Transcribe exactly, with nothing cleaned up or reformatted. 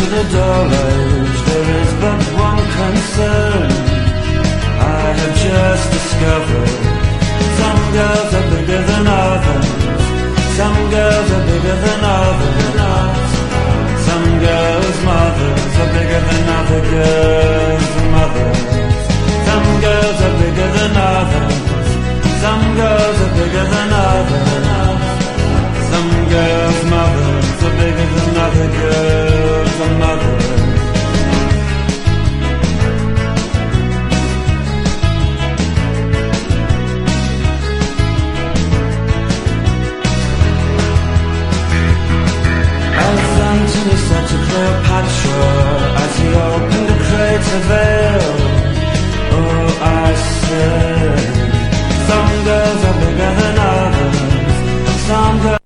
the dull age there is but one concern I have just discovered. Some girls are bigger than others. Some girls are bigger than others. Some girls' mothers are bigger than other girls' mothers. Some girls are bigger than others. Some girls are bigger than others. Some girls' mothers are bigger than other girls' mothers. Anthony said to Cleopatra as he opened a crater veil, oh, I said, some girls are bigger than others. Some girls